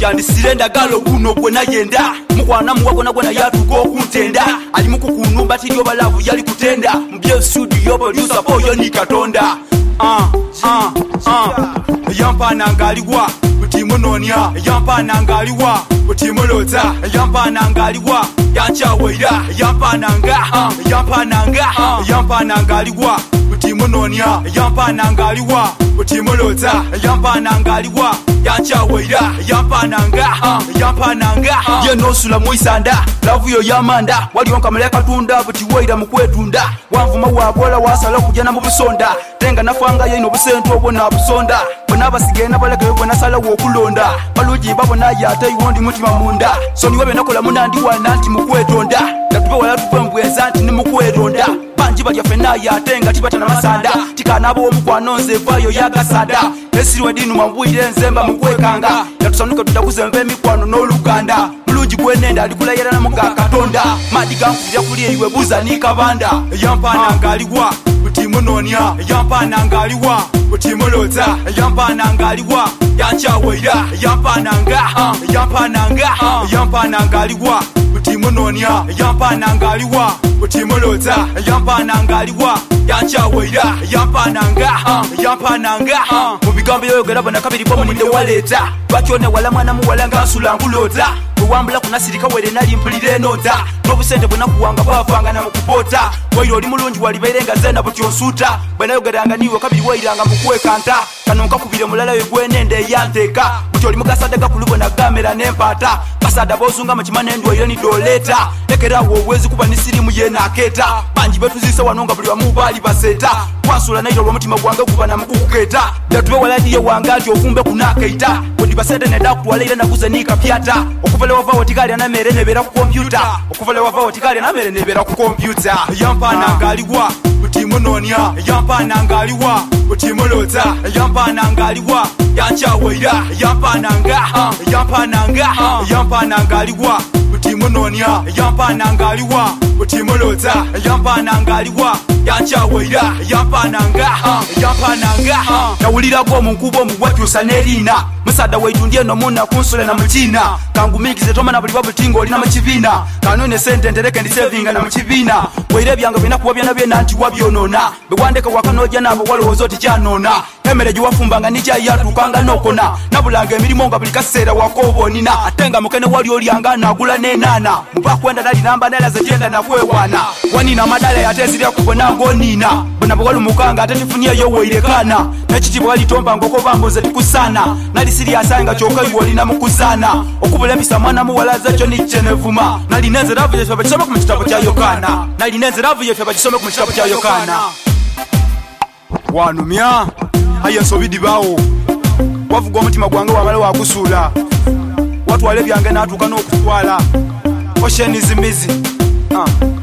Andisirenda galo kuno gwena yenda mukwana muwagona gwena yatuko kuntenda ali mukukunumba tilyo balavu yali kutenda mbye studio producer boyo ni katonda yampana ngaliwa utimunonya yampana ngaliwa utimulota yampana ngaliwa yanchaweira yampana ngaliwa utimunonya yampana ngaliwa utimulota yampana ngaliwa yanchaweira yampananga yenosula muisanda lavu yo yamanda walionka maleka tunda buti weira mukwetunda wamvuma wabola wasala kujana mu busonda tenga nafanga yino busento obona busonda bona basigena baleke bona sala wokulonda baluji babona yata iwondi mutima munda soni webe nakola munandi wananti mukwetonda natube wala tupembweza nti ni mukwetonda banji balya fena yatenga tibatana masanda tikanabo omukwanonze vayo yagasada esiriwe dinu mambwire nzemba mukwekanga yatusanuka tudakuzemba emikwano n'oluganda mulungi gwenenda alikulayira na mugakatonda madiga nkubira kuli iwe buza ni kabanda yampana ngaliwa utimunonya yampana ngaliwa utimulota yampana ngaliwa yanchaweira yampana ngaliwa utimunonya yampana ngaliwa utimulota yampana ngaliwa yanchaweira yampana mubigambo yoyogera bana kabiri bo muninde waleta bakyone wala mwana muwala ngasula ngulota wambula kunasirika were nali mpulire nota n'obusente bwona kuwanga bwavanga na mukupota wairo oli mulungi walibeerenga zena butyonsuuta bwena yogeranga niwe kabiri wairanga mukwekanta kanonka kubire mulala yegwenende yanteeka buti oli mukasaddaga kulubona gamera n'empata basada bozunga mukimane ndwaire ni doleta lekerawo obwezi kuba nisirimu yenaketa banji betuzise wanonga buli wamu baali baseta kwansula nairo olw'omutima gwange kuba na mukukuketa yatube waladiye wanga nti ofumbe kunakeita budi basente neda kutwalaire naguze nikapyata okuvale wava otikali anamere nebera ku kompyuta okuvale wava otikali anamere nebera ku kompyuta yampana ngaliwa utimunonya yampana ngaliwa utimulota yampana ngaliwa yanchaweira yampana ngaliwa utimunonya yampana ngaliwa utimulota yampana ngaliwa yanchaweira yampana nawulira gwo munkubo omugwakyusa nerina musada waitundie nomuna kunsule na mchina kangumikize toma na buli babutingo olina mukibina kanone sente ntereke ndisevinga na mukibina bwire byange bina kuwa byana byena nti wabyonona bewandeka wakanoja nabo walowooza oti kyanona emere giwafumbanga nija yatukanga nokona nabulanga emirimu nga buli kaseera wakobonina atenga mukene wali olyanga nagula nenana mubakwenda nali namba nela zejenda nakwewana wanina madala yatezirya kubona ngonina bona bwalumukanga ate tifuniyeyo weirekana nekitibwa walitomba ngoko bambuze tikusana nali siri asanga choka yuolina mukuzana okubulembisa mwana muwalaza kyo nijenevuma nali nenze ravu yetu bakisoma ku kitabo kya Yokana wanumya ayensobidi bawo wavuga omutima gwange wabale wakusula watwale byange natuka n'okutwala oshenizimizi